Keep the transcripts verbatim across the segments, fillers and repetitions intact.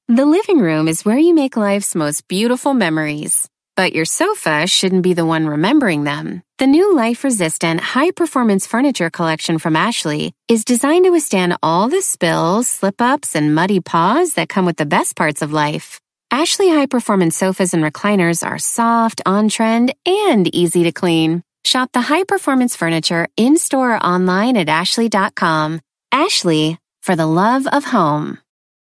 The living room is where you make life's most beautiful memories. But your sofa shouldn't be the one remembering them. The new life-resistant, high-performance furniture collection from Ashley is designed to withstand all the spills, slip-ups, and muddy paws that come with the best parts of life. Ashley high-performance sofas and recliners are soft, on-trend, and easy to clean. Shop the high-performance furniture in-store or online at ashley dot com. Ashley, for the love of home.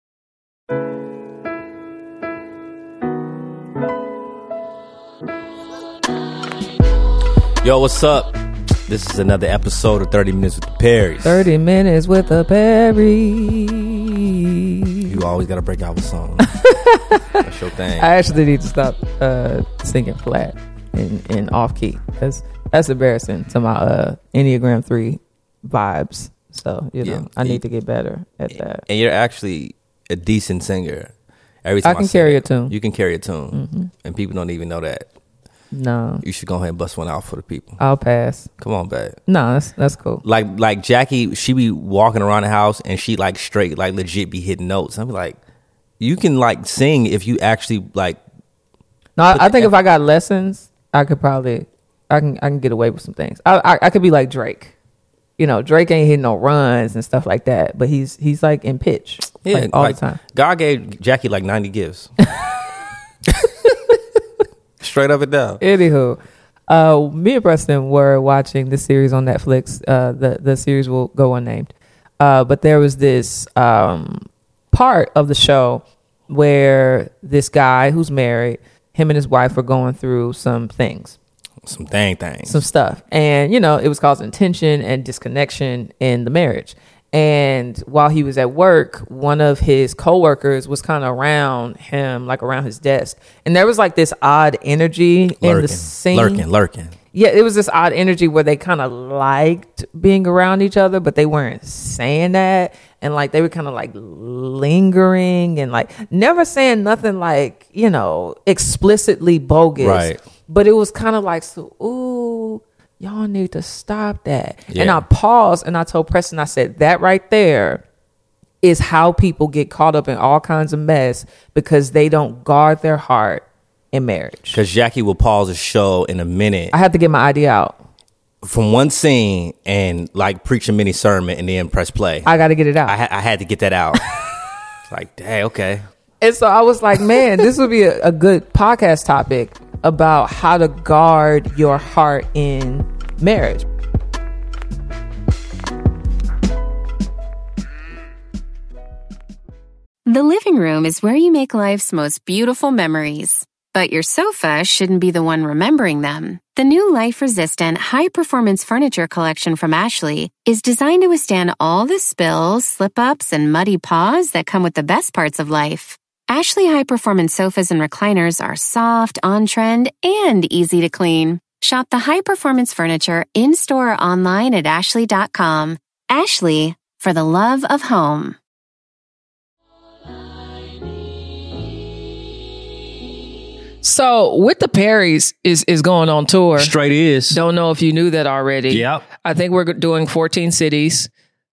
Yo, what's up? This is another episode of thirty minutes with the Perrys. thirty minutes with the Perrys. You always got to break out with songs. That's your thing. I actually need to stop uh, singing flat and, and off key. That's, that's embarrassing to my uh, Enneagram three vibes. So, you know, yeah, I need to get better at that. And you're actually a decent singer. Every time I can I carry it, a tune. You can carry a tune. Mm-hmm. And people don't even know that. No. You should go ahead and bust one out for the people. I'll pass. Come on, babe. No, that's that's cool. Like like Jackie, she be walking around the house and she like straight, like legit be hitting notes. I'm like, you can like sing if you actually like. No, I, I think effort. If I got lessons, I could probably, I can I can get away with some things. I I, I could be like Drake. You know, Drake ain't hitting no runs and stuff like that, but he's he's like in pitch, yeah, like, all like, the time. God gave Jackie like ninety gifts. Straight up and down. Anywho, uh, me and Preston were watching the series on Netflix. Uh, the the series will go unnamed, uh, but there was this um, part of the show where this guy who's married, him and his wife were going through some things, some dang things, some stuff, and you know it was causing tension and disconnection in the marriage. And while he was at work, one of his coworkers was kind of around him, like around his desk. And there was like this odd energy lurking, in the scene. Lurking, lurking. Yeah, it was this odd energy where they kind of liked being around each other, but they weren't saying that. And like they were kind of like lingering and like never saying nothing like, you know, explicitly bogus. Right. But it was kind of like, so, ooh. Y'all need to stop that. Yeah. And I paused and I told Preston, I said, that right there is how people get caught up in all kinds of mess because they don't guard their heart in marriage. Because Jackie will pause the show in a minute. I had to get my idea out. From one scene and like preach a mini sermon and then press play. I got to get it out. I, ha- I had to get that out. Like, dang, okay. And so I was like, man, this would be a, a good podcast topic about how to guard your heart in marriage. The living room is where you make life's most beautiful memories. But your sofa shouldn't be the one remembering them. The new life-resistant, high-performance furniture collection from Ashley is designed to withstand all the spills, slip-ups, and muddy paws that come with the best parts of life. Ashley high-performance sofas and recliners are soft, on-trend, and easy to clean. Shop the high-performance furniture in-store or online at ashley dot com. Ashley, for the love of home. So, With the Perrys is, is going on tour. Straight is. Don't know if you knew that already. Yep. I think we're doing fourteen cities.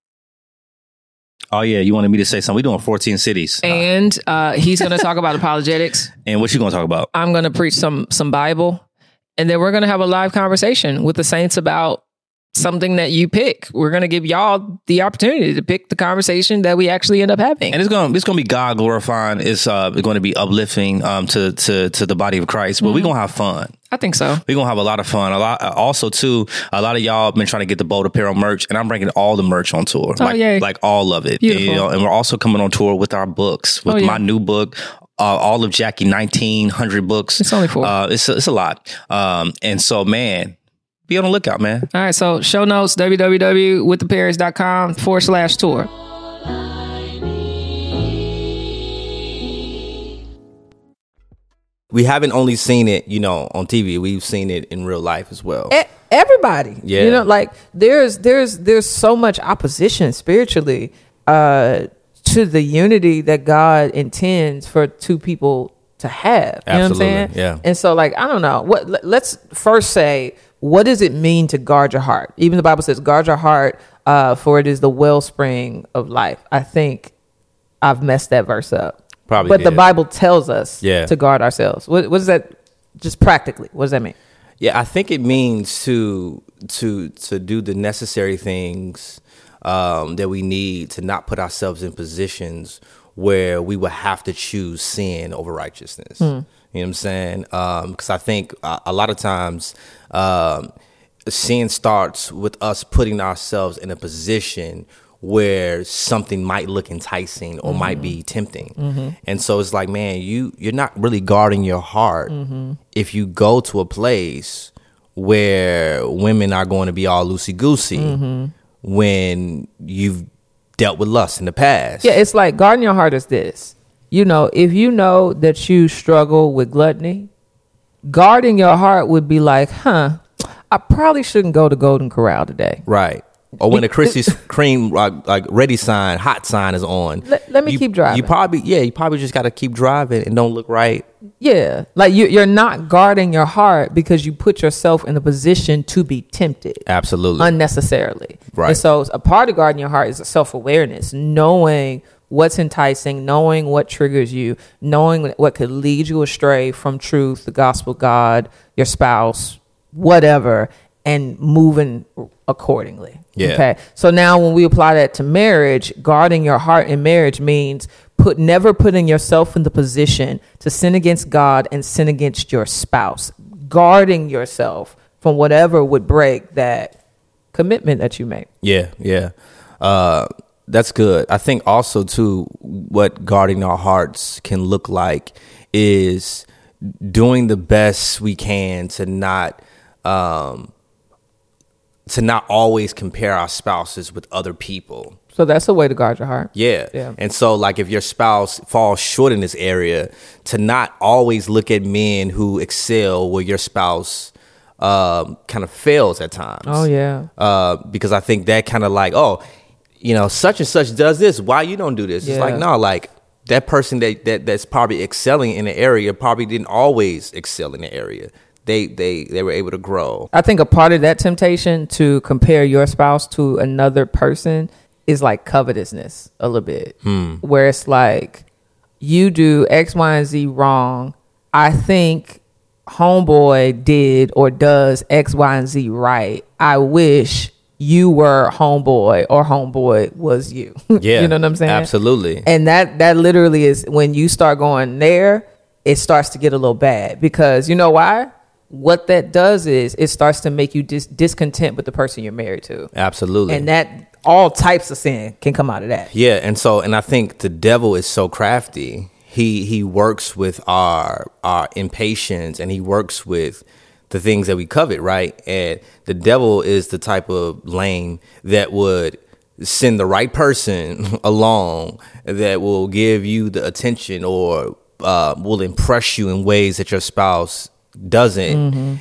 Oh, yeah. You wanted me to say something. We're doing fourteen cities. And uh, he's going to talk about apologetics. And what you going to talk about? I'm going to preach some some Bible. And then we're going to have a live conversation with the saints about something that you pick. We're going to give y'all the opportunity to pick the conversation that we actually end up having. And it's going to, it's going to be God glorifying. It's uh, going to be uplifting um, to, to, to the body of Christ. But mm-hmm. we're going to have fun. I think so. We're going to have a lot of fun. A lot. Also, too, a lot of y'all have been trying to get the Bold Apparel merch, and I'm bringing all the merch on tour. Oh, like, yay. like all of it. Beautiful. You know, and we're also coming on tour with our books, with oh, yeah. my new book. Uh, all of Jackie nineteen hundred books. It's only four. Uh, it's, a, it's a lot. Um, and so, man, be on the lookout, man. All right. So show notes, www with the perrys dot com forward slash tour. We haven't only seen it, you know, on T V. We've seen it in real life as well. E- everybody. Yeah. You know, like there's, there's, there's so much opposition spiritually, uh, to the unity that God intends for two people to have. You Absolutely, know what I'm saying? yeah. And so, like, I don't know. What? Let's first say, what does it mean to guard your heart? Even the Bible says, guard your heart, uh, for it is the wellspring of life. I think I've messed that verse up. Probably but did. the Bible tells us Yeah. to guard ourselves. What, what does that, just practically, what does that mean? Yeah, I think it means to to to do the necessary things um, that we need to not put ourselves in positions where we would have to choose sin over righteousness. Mm. You know what I'm saying? Because um, I think a, a lot of times um, sin starts with us putting ourselves in a position where something might look enticing or mm-hmm. might be tempting. Mm-hmm. And so it's like, man, you, you're not really guarding your heart mm-hmm. if you go to a place where women are going to be all loosey-goosey mm-hmm. when you've dealt with lust in the past. Yeah, it's like guarding your heart is this. You know, if you know that you struggle with gluttony, guarding your heart would be like, huh, I probably shouldn't go to Golden Corral today. Right. Or when the Krispy Kreme like, like ready sign, hot sign is on. Let, let me you, keep driving. You probably, yeah, you probably just got to keep driving and don't look right. Yeah. Like you, you're not guarding your heart because you put yourself in a position to be tempted. Absolutely. Unnecessarily. Right. And so a part of guarding your heart is a self-awareness, knowing what's enticing, knowing what triggers you, knowing what could lead you astray from truth, the gospel, God, your spouse, whatever, and moving accordingly. Yeah. Okay. So now when we apply that to marriage, guarding your heart in marriage means put never putting yourself in the position to sin against God and sin against your spouse. Guarding yourself from whatever would break that commitment that you make. Yeah, yeah. Uh, that's good. I think also too, what guarding our hearts can look like is doing the best we can to not um to not always compare our spouses with other people. So that's a way to guard your heart. Yeah. Yeah. And so like if your spouse falls short in this area, to not always look at men who excel where your spouse um, kind of fails at times. Oh, yeah. Uh, because I think that kind of like, oh, you know, such and such does this. Why you don't do this? Yeah. It's like, no, like that person that, that that's probably excelling in the area probably didn't always excel in the area. They, they they were able to grow. I think a part of that temptation to compare your spouse to another person is like covetousness a little bit, hmm. where it's like you do X, Y, and Z wrong. I think homeboy did or does X, Y, and Z right. I wish you were homeboy or homeboy was you. Yeah, you know what I'm saying? Absolutely. And that that literally is when you start going there, it starts to get a little bad because you know why? What that does is it starts to make you dis- discontent with the person you're married to. Absolutely. And that all types of sin can come out of that. Yeah. And so, and I think the devil is so crafty. He, he works with our, our impatience and he works with the things that we covet. Right. And the devil is the type of lame that would send the right person along that will give you the attention or uh, will impress you in ways that your spouse doesn't mm-hmm.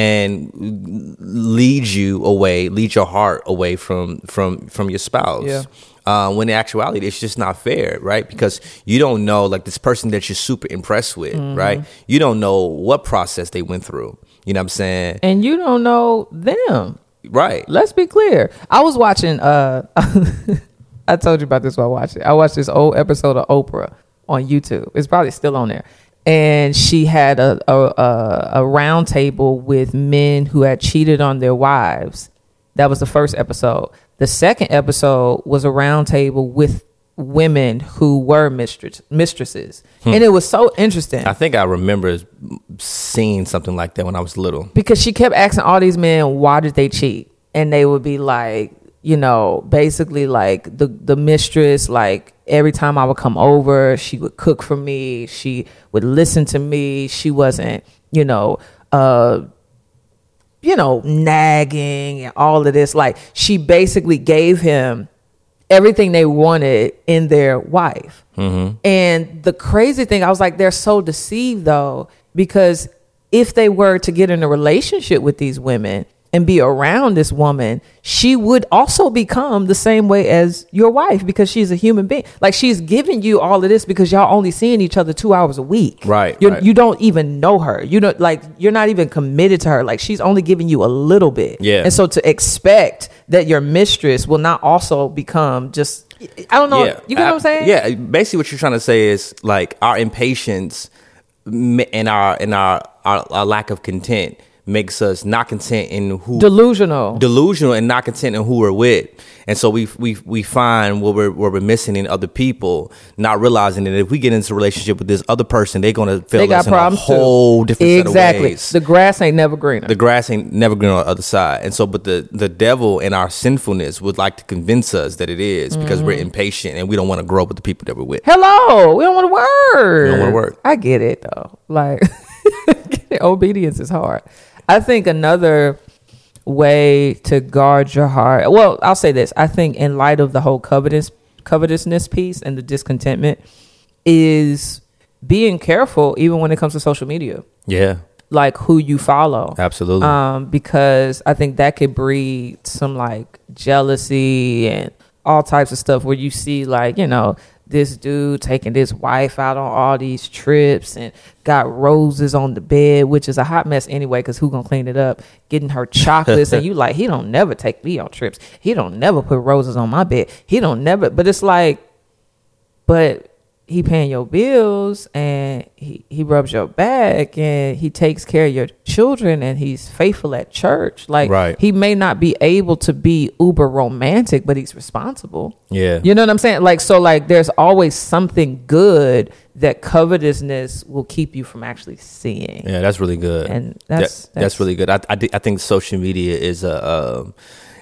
and lead you away, lead your heart away from from from your spouse. Yeah. Uh, when in actuality, it's just not fair, right? Because you don't know, like this person that you're super impressed with, mm-hmm. right? You don't know what process they went through. You know what I'm saying? And you don't know them. Right. Let's be clear. I was watching, uh, I told you about this while watching. I watched this old episode of Oprah on YouTube. It's probably still on there. And she had a, a, a, a round table with men who had cheated on their wives. That was the first episode. The second episode was a round table with women who were mistress, mistresses. Hmm. And it was so interesting. I think I remember seeing something like that when I was little. Because she kept asking all these men, why did they cheat? And they would be like, you know, basically like the, the mistress, like every time I would come over, she would cook for me. She would listen to me. She wasn't, you know, uh, you know, nagging and all of this. Like she basically gave him everything they wanted in their wife. Mm-hmm. And the crazy thing, I was like, they're so deceived though, because if they were to get in a relationship with these women and be around this woman, she would also become the same way as your wife, because she's a human being. Like, she's giving you all of this because y'all only seeing each other two hours a week. Right. You're, right. You don't even know her. You know, like, you're not even committed to her. Like, she's only giving you a little bit. Yeah. And so to expect that your mistress will not also become just, I don't know. Yeah. You get I, what I'm saying? Yeah. Basically, what you're trying to say is like our impatience and our and our, our, our lack of content makes us not content in who delusional, delusional, and not content in who we're with, and so we we we find what we're what we're missing in other people, not realizing that if we get into a relationship with this other person, they're gonna fail they got us in a problems whole too. different exactly. set of ways. The grass ain't never greener. The grass ain't never greener on the other side, and so but the the devil and our sinfulness would like to convince us that it is, because Mm-hmm. we're impatient and we don't want to grow up with the people that we're with. Hello, we don't want to work. We don't wanna work. I get it though. Like, obedience is hard. I think another way to guard your heart. Well, I'll say this. I think in light of the whole covetous covetousness piece and the discontentment, is being careful even when it comes to social media. Yeah, Like who you follow. absolutely. Um, because I think that could breed some like jealousy and all types of stuff where you see like, you know, this dude taking this wife out on all these trips and got roses on the bed, which is a hot mess anyway, because who gonna clean it up? Getting her chocolates, and you like, he don't never take me on trips. He don't never put roses on my bed. He don't never. But it's like, but he paying your bills and he, he rubs your back and he takes care of your children and he's faithful at church. Like, Right. he may not be able to be uber romantic, but he's responsible. Yeah. You know what I'm saying? Like, so like there's always something good that covetousness will keep you from actually seeing. Yeah, that's really good. And That- that's- that's, that's- really good. I I, thi- I think social media is a um,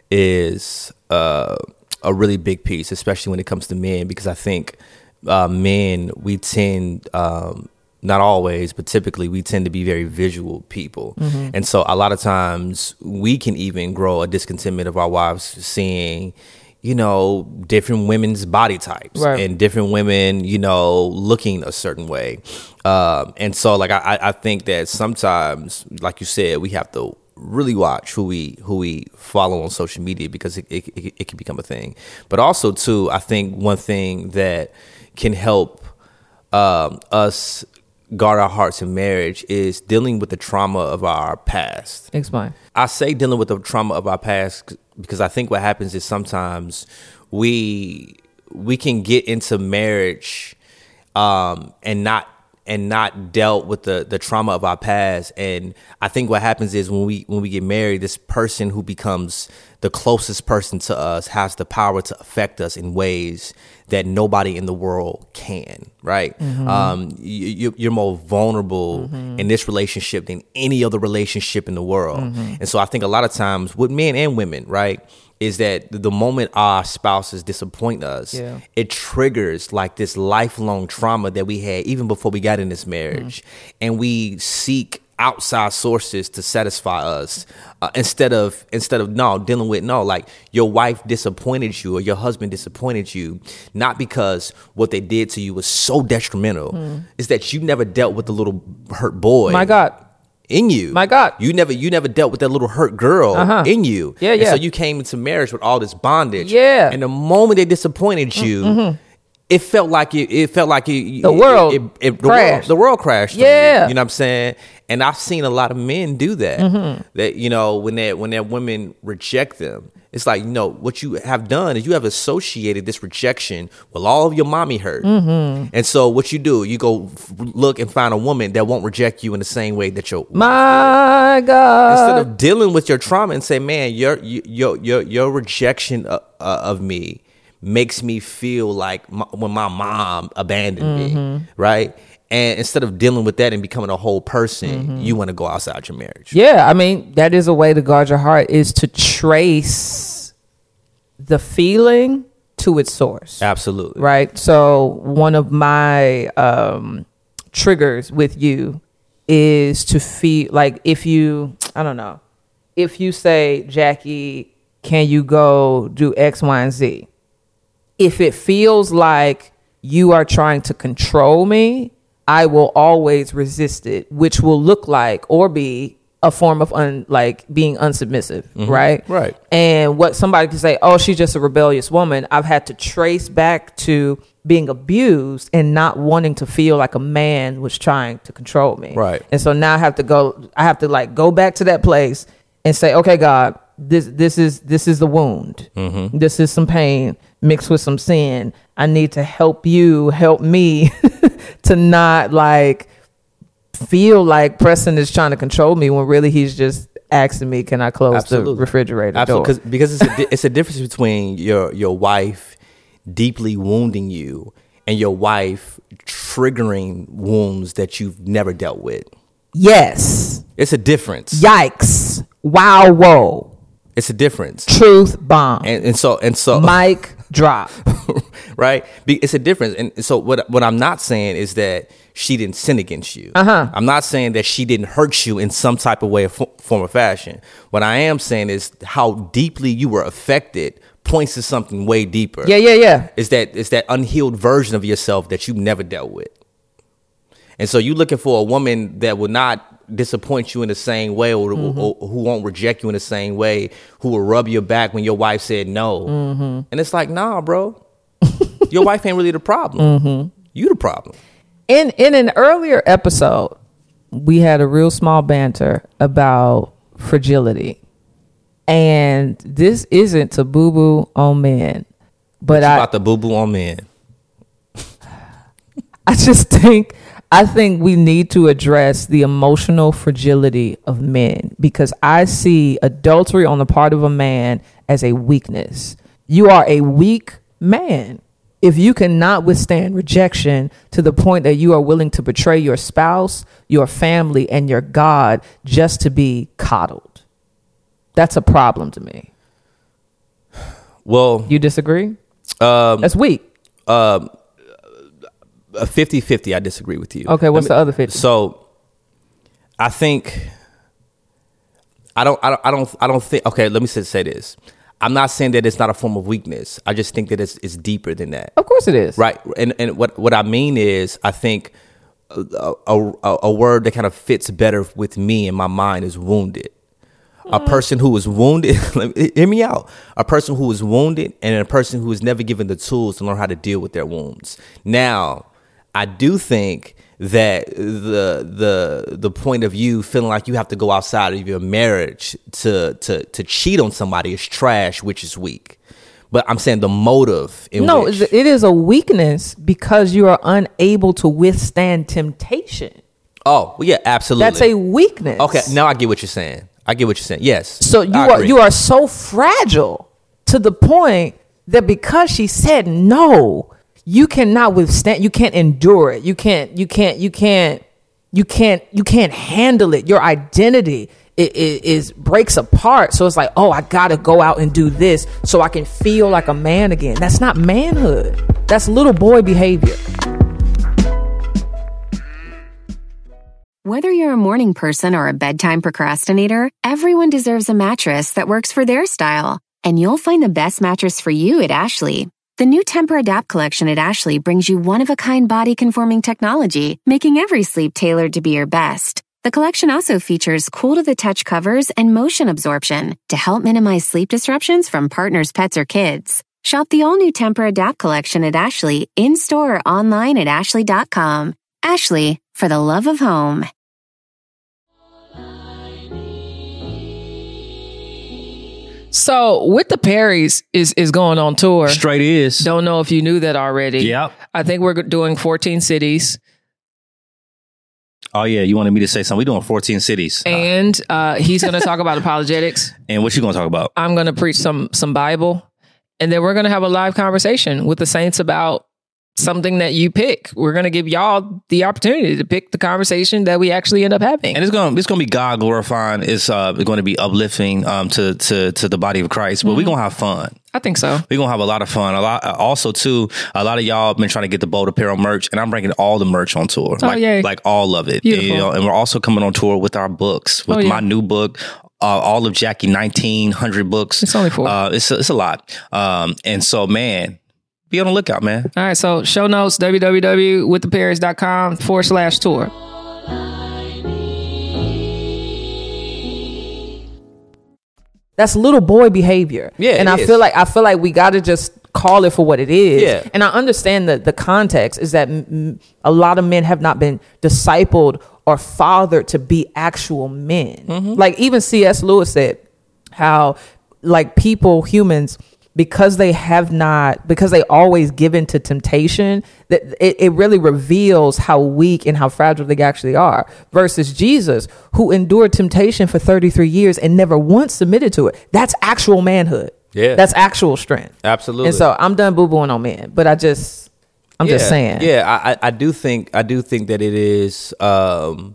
is uh, a really big piece, especially when it comes to men, because I think uh, men, we tend um, not always, but typically we tend to be very visual people, Mm-hmm. and so a lot of times we can even grow a discontentment of our wives seeing, you know, different women's body types, Right. and different women, you know, looking a certain way. Um, and so like, I, I think that sometimes, like you said, we have to really watch who we, who we follow on social media, because it, it, it, it can become a thing. But also too, I think one thing that can help, um, us guard our hearts in marriage is dealing with the trauma of our past. Explain. I say dealing with the trauma of our past because I think what happens is sometimes we we can get into marriage um, and not and not dealt with the the trauma of our past. And I think what happens is when we when we get married, this person who becomes the closest person to us has the power to affect us in ways that nobody in the world can, right? Mm-hmm. Um, you, you- you're more vulnerable Mm-hmm. in this relationship than any other relationship in the world. Mm-hmm. And so I think a lot of times with men and women, right, is that the moment our spouses disappoint us, Yeah. it triggers like this lifelong trauma that we had even before we got in this marriage. Mm-hmm. And we seek outside sources to satisfy us uh, instead of instead of no dealing with no like your wife disappointed you or your husband disappointed you, not because what they did to you was so detrimental. Mm. It's that you never dealt with the little hurt boy My God. in you. My God. You never you never dealt with that little hurt girl Uh-huh. in you. Yeah, And yeah. so you came into marriage with all this bondage. Yeah. And the moment they disappointed you, Mm-hmm. it felt like it, it felt like it, The world it, it, the crashed. world the world crashed. on Yeah. you, you know what I'm saying? And I've seen a lot of men do that. Mm-hmm. That you know when that when that women reject them, it's like, you know, what you have done is you have associated this rejection with all of your mommy hurt. Mm-hmm. And so what you do, you go f- look and find a woman that won't reject you in the same way that your My God. instead of dealing with your trauma and say, man, your your your your rejection of, uh, of me makes me feel like my, when my mom abandoned Mm-hmm. me, right? And instead of dealing with that and becoming a whole person, you want to go outside your marriage. Yeah, I mean, that is a way to guard your heart, is to trace the feeling to its source. Absolutely. Right? So one of my um, triggers with you is to feel like if you, I don't know, if you say, Jackie, can you go do X, Y, and Z? If it feels like you are trying to control me, I will always resist it, which will look like or be a form of un, like being unsubmissive, Mm-hmm. right? Right. And what somebody can say, oh, she's just a rebellious woman. I've had to trace back to being abused and not wanting to feel like a man was trying to control me. Right. And so now I have to go, I have to like go back to that place and say, okay, God, this, this is, this is the wound. Mm-hmm. This is some pain mixed with some sin. I need to help you, help me to not like feel like Preston is trying to control me when really he's just asking me, can I close Absolutely. the refrigerator Absolutely. door? Because it's a, di- it's a difference between your, your wife deeply wounding you and your wife triggering wounds that you've never dealt with. Yes. It's a difference. Yikes. Wow. Whoa. It's a difference. Truth bomb. And, and so, and so, Mic drop. right? Be- It's a difference. And so what, what I'm not saying is that she didn't sin against you. Uh-huh. I'm not saying that she didn't hurt you in some type of way, or fo- form or fashion. What I am saying is how deeply you were affected points to something way deeper. Yeah, yeah, yeah. Is that is that unhealed version of yourself that you've never dealt with. And so you're looking for a woman that will not disappoint you in the same way, or, mm-hmm. or, or who won't reject you in the same way, who will rub your back when your wife said no. Mm-hmm. And it's like, nah, bro. Your wife ain't really the problem. Mm-hmm. You the problem. In in an earlier episode, we had a real small banter about fragility. And this isn't to boo-boo on men. But I about the boo-boo on men. I just think I think we need to address the emotional fragility of men, because I see adultery on the part of a man as a weakness. You are a weak man if you cannot withstand rejection to the point that you are willing to betray your spouse, your family, and your God just to be coddled. That's a problem to me. Well, You disagree? um, That's weak. um, a fifty-fifty, I disagree with you. Okay, what's Let me- the other fifty? So, I think I don't, I don't, I don't, I don't think. Okay, let me say, say this. I'm not saying that it's not a form of weakness. I just think that it's it's deeper than that. Of course it is. Right. And and what what I mean is, I think a, a, a word that kind of fits better with me in my mind is wounded. A person who is wounded, let me- hear me out. A person who is wounded and a person who is never given the tools to learn how to deal with their wounds. Now, I do think that the the the point of you feeling like you have to go outside of your marriage to to to cheat on somebody is trash, which is weak. But I'm saying the motive in No, which, it is a weakness because you are unable to withstand temptation. oh well, yeah, absolutely. That's a weakness. Okay, now I get what you're saying. I get what you're saying. Yes. So you I are agree. you are so fragile to the point that because she said no, you cannot withstand. You can't endure it. You can't. You can't. You can't. You can't. You can't handle it. Your identity it, it is breaks apart. So it's like, oh, I gotta go out and do this so I can feel like a man again. That's not manhood. That's little boy behavior. Whether you're a morning person or a bedtime procrastinator, everyone deserves a mattress that works for their style. And you'll find the best mattress for you at Ashley. The new Temper-Adapt collection at Ashley brings you one-of-a-kind body-conforming technology, making every sleep tailored to be your best. The collection also features cool-to-the-touch covers and motion absorption to help minimize sleep disruptions from partners, pets, or kids. Shop the all-new Temper-Adapt collection at Ashley, in-store or online at ashley dot com. Ashley, for the love of home. So with the Perrys is is going on tour. Straight is. Don't know if you knew that already. Yep. I think we're doing fourteen cities. Oh yeah, you wanted me to say something. We're doing fourteen cities. And uh, he's going to talk about apologetics. And what you going to talk about? I'm going to preach some some Bible. And then we're going to have a live conversation with the saints about something that you pick. We're going to give y'all the opportunity to pick the conversation that we actually end up having. And it's going to it's going to be God glorifying. It's uh going to be uplifting um to to to the body of Christ. But Mm-hmm. we're going to have fun. I think so. We're going to have a lot of fun. A lot. Also, too, a lot of y'all have been trying to get the Bold Apparel merch, and I'm bringing all the merch on tour. Oh, like, yay. like all of it. Beautiful. You know, and we're also coming on tour with our books, with Oh, yeah. my new book, uh, all of Jackie nineteen hundred books. It's only four. Uh, it's, a, it's a lot. Um, and so, man, be on the lookout, man. All right. So show notes, www with the perrys dot com forward slash tour. That's little boy behavior. Yeah, and it I is. feel like I feel like we got to just call it for what it is. Yeah. And I understand that the context is that m- a lot of men have not been discipled or fathered to be actual men. Mm-hmm. Like even C S Lewis said how like people, humans, because they have not, because they always give in to temptation, that it, it really reveals how weak and how fragile they actually are, versus Jesus, who endured temptation for thirty-three years and never once submitted to it. That's actual manhood. Yeah. That's actual strength. Absolutely. And so I'm done boo-booing on men, but I just, I'm yeah, just saying. Yeah, I, I I do think I do think that it is um,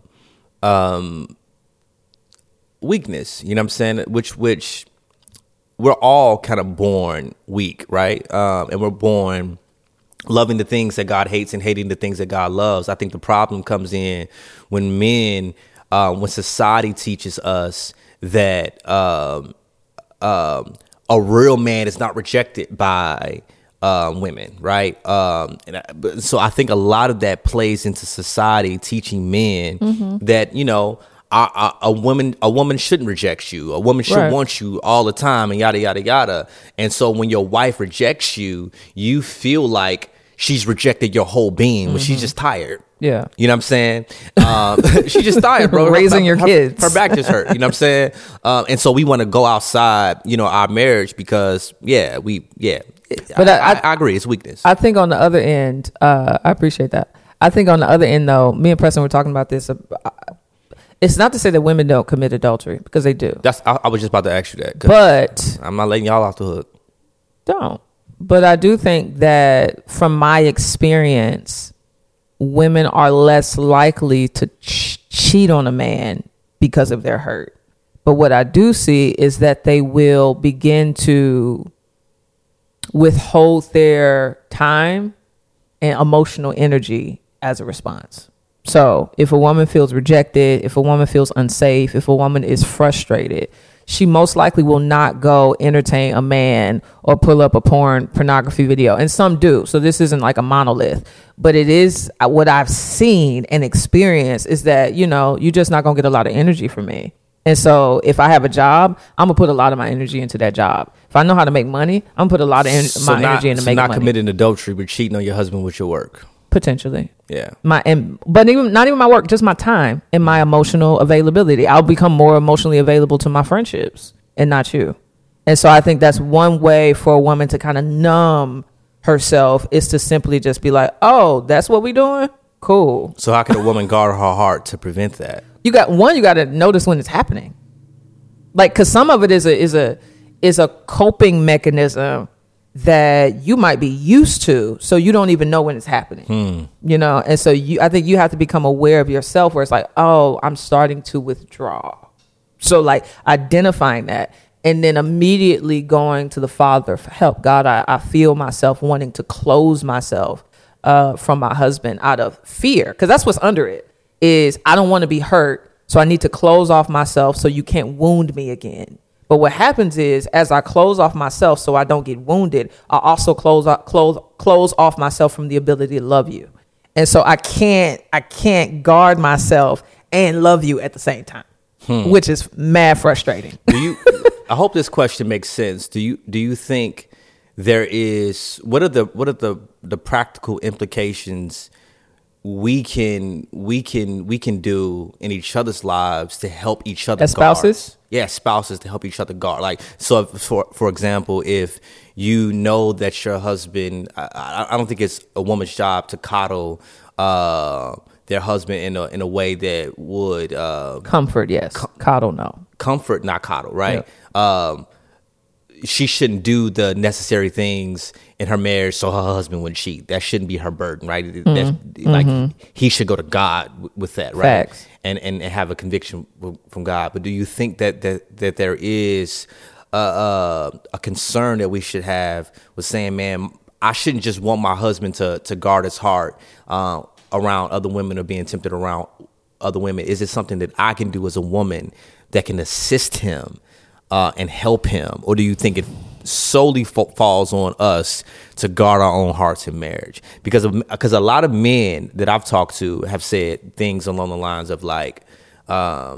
um, weakness. You know what I'm saying? Which which we're all kind of born weak, right? Um, and we're born loving the things that God hates and hating the things that God loves. I think the problem comes in when men, um, when society teaches us that um, um, a real man is not rejected by um, women, right? Um, and I, but- so I think a lot of that plays into society teaching men Mm-hmm. that, you know, a, a, a woman a woman shouldn't reject you. A woman should Right. want you all the time, and yada yada yada. And so when your wife rejects you, you feel like she's rejected your whole being, but she's just tired. Yeah. You know what I'm saying? Um, she's just tired, bro. Raising Her- your her- kids. Her back just hurt. You know what I'm saying? Um, and so we want to go outside, you know, our marriage because, yeah, we, yeah. But I, I- I, I agree. It's weakness. I think on the other end, uh, I appreciate that. I think on the other end, though, me and Preston were talking about this. Uh, it's not to say that women don't commit adultery, because they do. That's. I, I was just about to ask you that. 'cause But I'm not letting y'all off the hook. don't. But I do think that from my experience, women are less likely to ch- cheat on a man because of their hurt. But what I do see is that they will begin to withhold their time and emotional energy as a response. So if a woman feels rejected, if a woman feels unsafe, if a woman is frustrated, she most likely will not go entertain a man or pull up a porn pornography video. And some do. So this isn't like a monolith, but it is what I've seen and experienced is that, you know, you're just not going to get a lot of energy from me. And so if I have a job, I'm going to put a lot of my energy into that job. If I know how to make money, I'm going to put a lot of en- So my not, energy into so making not money. committing adultery, but cheating on your husband with your work. Potentially. Yeah. My and but even not even my work, just my time and my emotional availability. I'll become more emotionally available to my friendships and not you. And so I think that's one way for a woman to kind of numb herself is to simply just be like, oh, that's what we doing? Cool. So how can a woman guard her heart to prevent that? You got one, you got to notice when it's happening. Like, cause some of it is a is a is a coping mechanism that you might be used to, so you don't even know when it's happening. Hmm. You know, and so you, I think you have to become aware of yourself, where it's like, oh, I'm starting to withdraw. So like identifying that, and then immediately going to the Father for help. God, I, I feel myself wanting to close myself uh, from my husband out of fear, because that's what's under it. Is I don't want to be hurt, so I need to close off myself so you can't wound me again. But what happens is, as I close off myself so I don't get wounded, I also close off, close close off myself from the ability to love you. And so I can't I can't guard myself and love you at the same time, hmm. which is mad frustrating. Do you? I hope this question makes sense. Do you? Do you think there is? What are the what are the the practical implications we can we can we can do in each other's lives to help each other as spouses? guard? Yeah, spouses to help each other guard. Like, so if, for for example, if you know that your husband, I, I don't think it's a woman's job to coddle uh, their husband in a in a way that would uh, comfort. Yes, com- coddle. No, comfort, not coddle. Right. Yeah. Um, she shouldn't do the necessary things in her marriage so her husband wouldn't cheat. That shouldn't be her burden, right? Mm-hmm. That's, like mm-hmm. he should go to God w- with that, right? Facts. And, and and have a conviction w- from God. But do you think that that, that there is a, a, a concern that we should have with saying, man, I shouldn't just want my husband to to guard his heart uh, around other women or being tempted around other women? Is it something that I can do as a woman that can assist him Uh, and help him, or do you think it solely fo- falls on us to guard our own hearts in marriage? Because of, because a lot of men that I've talked to have said things along the lines of like, um,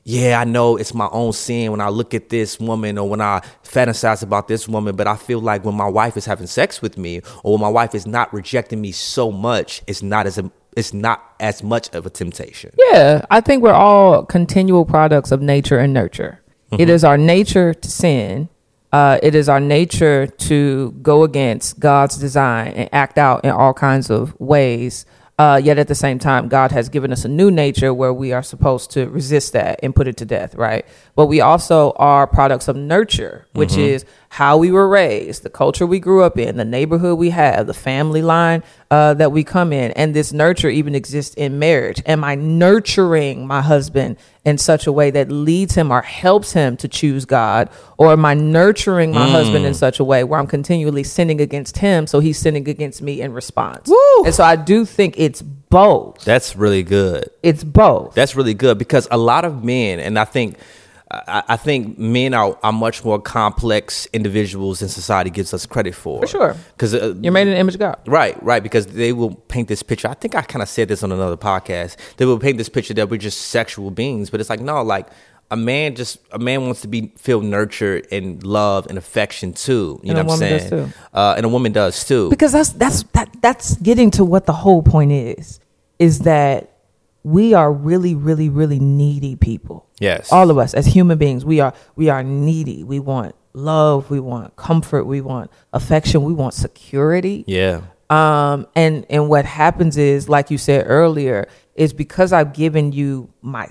yeah, I know it's my own sin when I look at this woman or when I fantasize about this woman, but I feel like when my wife is having sex with me or when my wife is not rejecting me so much, it's not as a, it's not as much of a temptation. Yeah, I think we're all continual products of nature and nurture. Mm-hmm. It is our nature to sin. Uh, it is our nature to go against God's design and act out in all kinds of ways. Uh, yet at the same time, God has given us a new nature where we are supposed to resist that and put it to death, right? But we also are products of nurture, which mm-hmm. is how we were raised, the culture we grew up in, the neighborhood we have, the family line uh, that we come in. And this nurture even exists in marriage. Am I nurturing my husband in such a way that leads him or helps him to choose God? Or am I nurturing my mm. husband in such a way where I'm continually sinning against him, so he's sinning against me in response? Woo. And so I do think it's both. That's really good. It's both. That's really good because a lot of men, and I think I, I think men are, are much more complex individuals than society gives us credit for. For sure. Because uh, you're made in the image of God. Right, right. Because they will paint this picture. I think I kind of said this on another podcast. They will paint this picture that we're just sexual beings, but it's like, no, like a man just a man wants to be feel nurtured and love and affection too. You and know a what I'm woman saying? Does too. Uh, and a woman does too. Because that's that's that that's getting to what the whole point is. Is that we are really, really, really needy people. Yes. All of us as human beings, we are we are needy. We want love, we want comfort, we want affection, we want security. Yeah. Um and and what happens is, like you said earlier, is because I've given you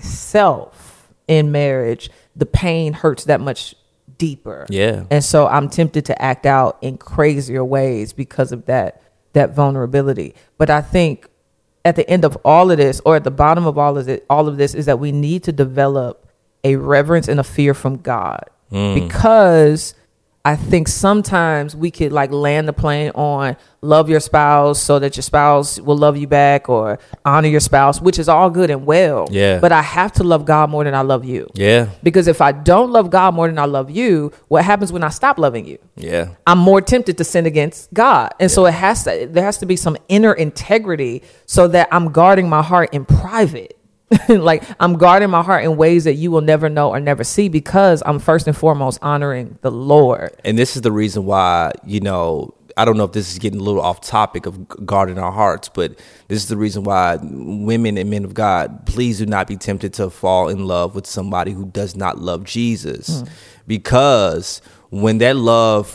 myself in marriage, the pain hurts that much deeper. Yeah. And so I'm tempted to act out in crazier ways because of that that vulnerability. But I think at the end of all of this, or at the bottom of all of it, all of this, is that we need to develop a reverence and a fear from God. Mm. Because I think sometimes we could like land the plane on love your spouse so that your spouse will love you back, or honor your spouse, which is all good and well. Yeah. But I have to love God more than I love you. Yeah. Because if I don't love God more than I love you, what happens when I stop loving you? Yeah. I'm more tempted to sin against God. And yeah. so it has to, there has to be some inner integrity so that I'm guarding my heart in private. Like I'm guarding my heart in ways that you will never know or never see, because I'm first and foremost honoring the Lord. And this is the reason why, you know, I don't know if this is getting a little off topic of guarding our hearts, but this is the reason why women and men of God, please do not be tempted to fall in love with somebody who does not love Jesus. Mm. Because when that love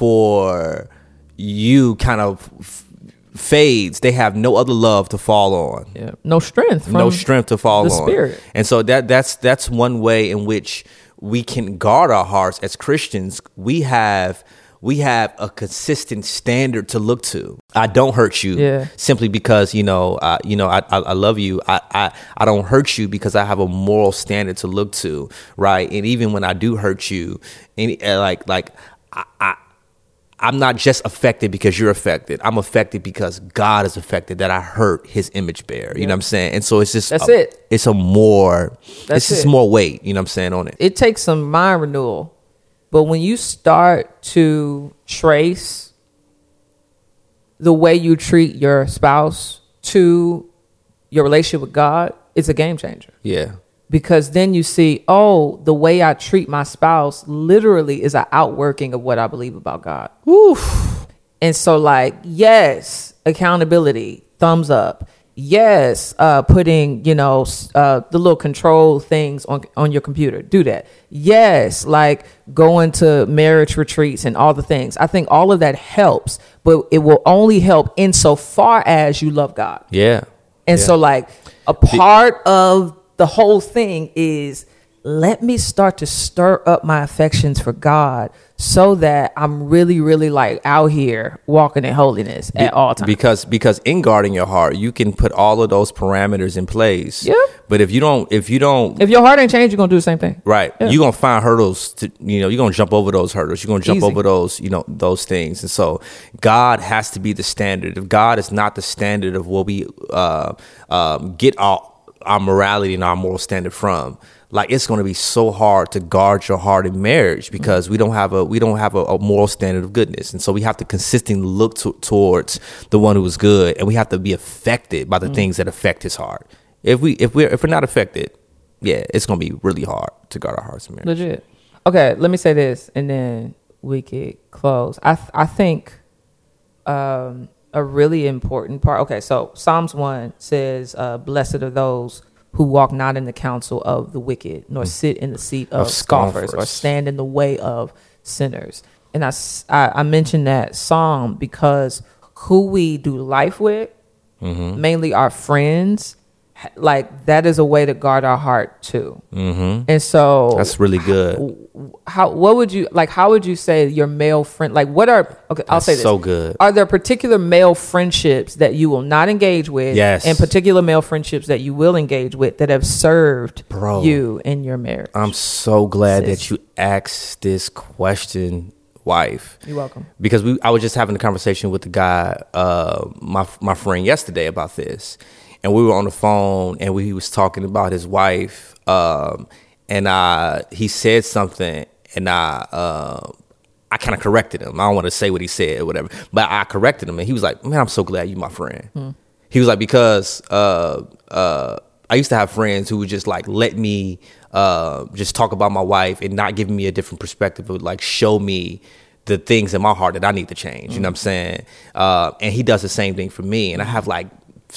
for you kind of f- fades, they have no other love to fall on. Yeah. No strength. From no strength to fall the on. Spirit. And so that that's that's one way in which we can guard our hearts as Christians. We have we have a consistent standard to look to. I don't hurt you yeah. simply because, you know, uh, you know, I, I, I love you. I, I, I don't hurt you because I have a moral standard to look to. Right. And even when I do hurt you, any, uh, like like I, I I'm not just affected because you're affected. I'm affected because God is affected that I hurt his image bearer. You yeah. know what I'm saying? And so it's just That's a, it. It's a more That's it's just it. more weight, you know what I'm saying, on it. It takes some mind renewal. But when you start to trace the way you treat your spouse to your relationship with God, it's a game changer. Yeah. Because then you see, oh, the way I treat my spouse literally is an outworking of what I believe about God. Oof. And so, like, yes, accountability, thumbs up. Yes, uh, putting, you know, uh, the little control things on on your computer. Do that. Yes, like going to marriage retreats and all the things. I think all of that helps, but it will only help insofar as you love God. Yeah. And yeah. so, like, a part of the whole thing is, let me start to stir up my affections for God so that I'm really, really like out here walking in holiness at Be- all times. Because because in guarding your heart, you can put all of those parameters in place. Yeah. But if you don't, if you don't, if your heart ain't changed, you're gonna do the same thing. Right. Yeah. You're gonna find hurdles to, you know, you're gonna jump over those hurdles. You're gonna jump Easy. over those, you know, those things. And so God has to be the standard. If God is not the standard of what we uh, um, get our our morality and our moral standard from, like, it's going to be so hard to guard your heart in marriage because we don't have a we don't have a, a moral standard of goodness, and so we have to consistently look to, towards the one who is good, and we have to be affected by the mm. things that affect his heart. If we if we're if we're not affected, yeah, it's gonna be really hard to guard our hearts and marriage. Legit. Okay, let me say this, and then we could close. I th- I think um, a really important part. Okay, so Psalms one says, uh, "Blessed are those who walk not in the counsel of the wicked, nor sit in the seat of, Of scoffers, scoffers. or stand in the way of sinners." And I, s- I, I mentioned that psalm because who we do life with, Mm-hmm. mainly our friends, ha- like that is a way to guard our heart too. Mm-hmm. And so That's really good. how what would you like how would you say your male friend, like what are okay I'll That's say this, so good. are there particular male friendships that you will not engage with, Yes. and particular male friendships that you will engage with that have served Bro. you in your marriage? I'm so glad Sis. that you asked this question, wife. You're welcome. Because we I was just having a conversation with the guy, uh, my my friend yesterday about this, and we were on the phone and we, he was talking about his wife, um, and I he said something, and I uh, I kind of corrected him. I don't want to say what he said or whatever, but I corrected him, and he was like, "Man, I'm so glad you my friend." Hmm. He was like, because uh, uh, I used to have friends who would just like let me uh, just talk about my wife and not giving me a different perspective. It would like show me the things in my heart that I need to change. Mm-hmm. You know what I'm saying? Uh, and he does the same thing for me. And I have like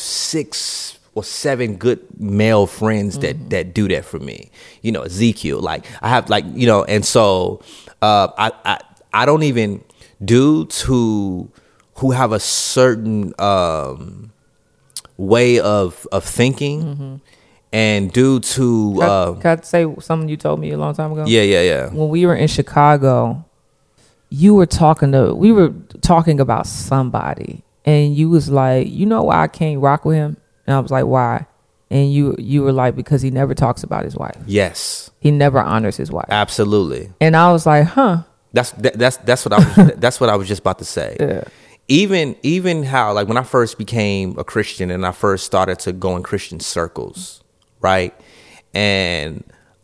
six or seven good male friends that, mm-hmm. that do that for me. You know, Ezekiel, like I have like, you know, and so uh, I, I, I don't even, dudes who, who have a certain um, way of, of thinking, mm-hmm. and dudes who, Can, uh, I, can I say something you told me a long time ago? yeah, yeah, yeah. When we were in Chicago, you were talking to, we were talking about somebody, and you was like, you know why I can't rock with him? And I was like, why? And you you were like, because he never talks about his wife. Yes. He never honors his wife. Absolutely. And I was like, huh. That's that, that's that's what I was that's what I was just about to say. Yeah. Even even how like when I first became a Christian and I first started to go in Christian circles, right? And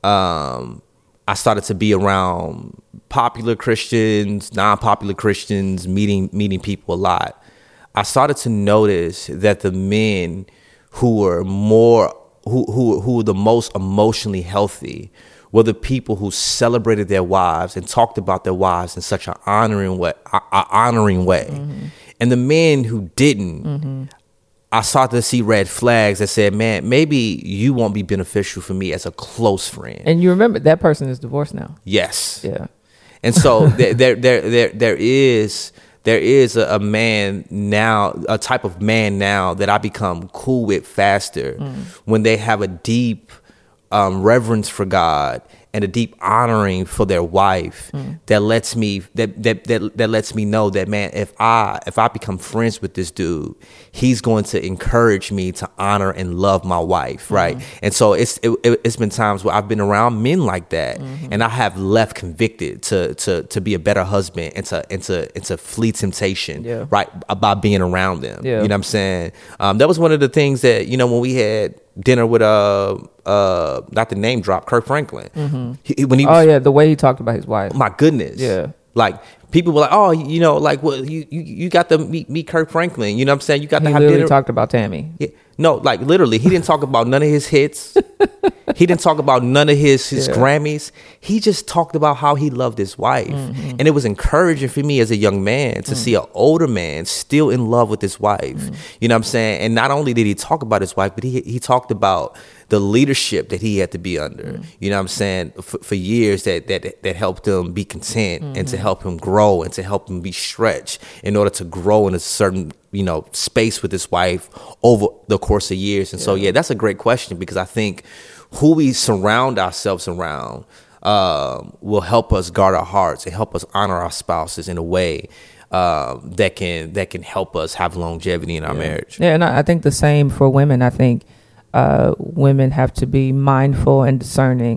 um I started to be around popular Christians, non-popular Christians, meeting meeting people a lot. I started to notice that the men who were more who who who were the most emotionally healthy were the people who celebrated their wives and talked about their wives in such an honoring way, a, a honoring way. Mm-hmm. And the men who didn't, mm-hmm. I started to see red flags that said, man, maybe you won't be beneficial for me as a close friend. And you remember that person is divorced now. Yes. Yeah. And so there, there, there, there, there is, there is a, a man now, a type of man now that I become cool with faster mm. when they have a deep um, reverence for God and a deep honoring for their wife mm. that lets me that, that that that lets me know that, man, if I if I become friends with this dude, he's going to encourage me to honor and love my wife, right? Mm. And so it's it, it's been times where I've been around men like that, mm-hmm. and I have left convicted to to to be a better husband and to and to and to flee temptation, yeah. right, about being around them. Yeah. You know what I'm saying? Um, that was one of the things that, you know, when we had dinner with uh uh not the name drop Kirk Franklin. Mm-hmm. He, when he was, oh yeah, the way he talked about his wife. My goodness. Yeah. Like people were like, oh, you know, like, well, you you, you got to meet meet Kirk Franklin. You know what I'm saying? You got he to have literally dinner. Talked about Tammy. Yeah. No, like literally, he didn't talk about none of his hits. He didn't talk about none of his his yeah. Grammys. He just talked about how he loved his wife, mm-hmm. and it was encouraging for me as a young man to mm. see an older man still in love with his wife. Mm. You know what I'm saying? And not only did he talk about his wife, but he he talked about the leadership that he had to be under. Mm. You know what I'm saying? For, for years that that that helped him be content mm-hmm. and to help him grow and to help him be stretched in order to grow in a certain, you know, space with his wife over the course of years. And yeah. so, yeah, that's a great question, because I think who we surround ourselves around uh, will help us guard our hearts and help us honor our spouses in a way uh, that can that can help us have longevity in our yeah. marriage. Yeah, and I think the same for women. I think uh, women have to be mindful and discerning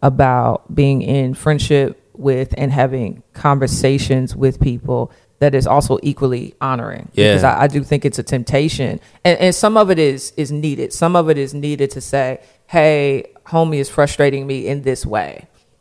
about being in friendship with and having conversations with people that is also equally honoring. Yeah. Because I, I do think it's a temptation. And, and some of it is is needed. Some of it is needed to say, hey, homie is frustrating me in this way.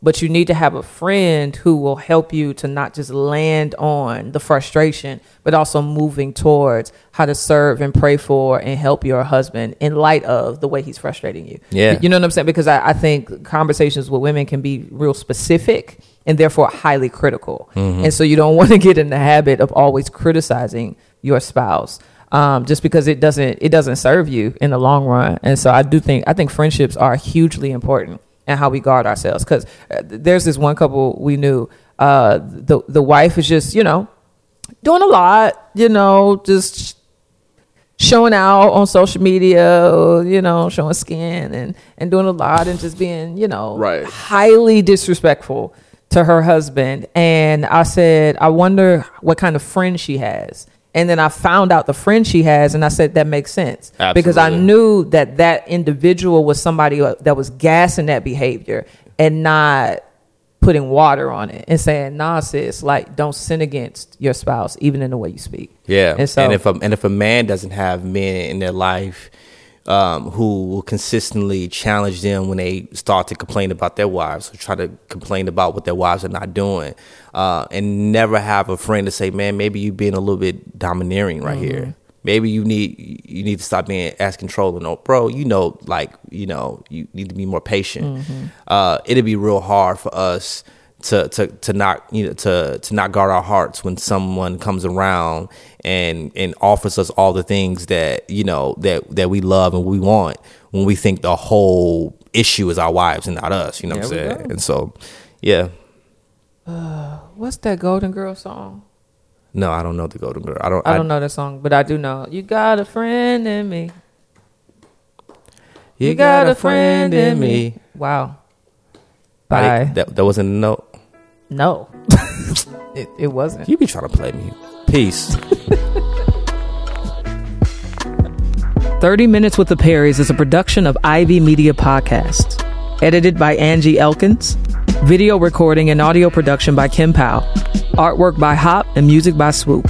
but you need to have a friend who will help you to not just land on the frustration, but also moving towards how to serve and pray for and help your husband in light of the way he's frustrating you. Yeah. You know what I'm saying? Because I, I think conversations with women can be real specific and therefore highly critical. Mm-hmm. And so you don't want to get in the habit of always criticizing your spouse. Um, just because it doesn't it doesn't serve you in the long run. And so I do think I think friendships are hugely important and how we guard ourselves. Because uh, there's this one couple we knew, uh, the the wife is just, you know, doing a lot, you know, just showing out on social media, you know, showing skin and, and doing a lot and just being, you know, right. highly disrespectful to her husband. And I said, I wonder what kind of friend she has. And then I found out the friend she has, and I said, that makes sense. Absolutely. Because I knew that that individual was somebody that was gassing that behavior and not putting water on it and saying, nah, sis, like, don't sin against your spouse, even in the way you speak. Yeah. And, so, and if a, and if a man doesn't have men in their life um, who will consistently challenge them when they start to complain about their wives or try to complain about what their wives are not doing, uh, and never have a friend to say, man, maybe you being a little bit domineering right mm-hmm. here. Maybe you need you need to stop being as controlling. Or, bro, you know, like, you know, you need to be more patient. Mm-hmm. Uh, it'd be real hard for us to to to not you know to to not guard our hearts when someone comes around and and offers us all the things that you know that that we love and we want, when we think the whole issue is our wives and not us. You know there what I'm saying? Go. And so, yeah. Uh, what's that Golden Girl song? No, I don't know the Golden Girl. I don't. I don't I, know that song, but I do know "You Got a Friend in Me." You, you got, got a friend, friend in me. me. Wow. Bye. That that wasn't a note. No, it it wasn't. You be trying to play me. Peace. thirty Minutes with the Perrys is a production of Ivy Media Podcasts. Edited by Angie Elkins. Video recording and audio production by Kim Powell. Artwork by Hop and music by Swoop.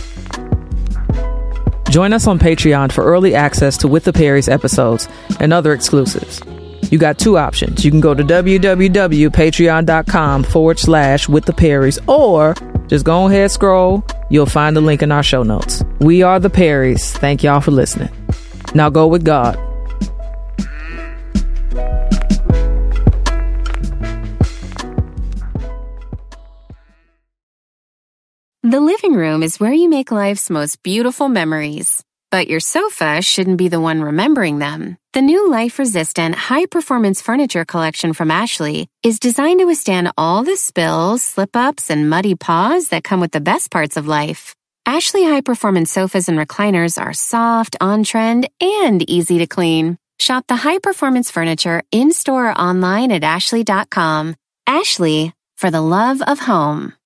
Join us on Patreon for early access to With the Perrys episodes and other exclusives. You got two options. You can go to www.patreon.com forward slash with the Perrys, or just go ahead, scroll. You'll find the link in our show notes. We are the Perrys. Thank y'all for listening. Now go with God. The living room is where you make life's most beautiful memories. But your sofa shouldn't be the one remembering them. The new life-resistant, high-performance furniture collection from Ashley is designed to withstand all the spills, slip-ups, and muddy paws that come with the best parts of life. Ashley high-performance sofas and recliners are soft, on-trend, and easy to clean. Shop the high-performance furniture in-store or online at ashley dot com. Ashley, for the love of home.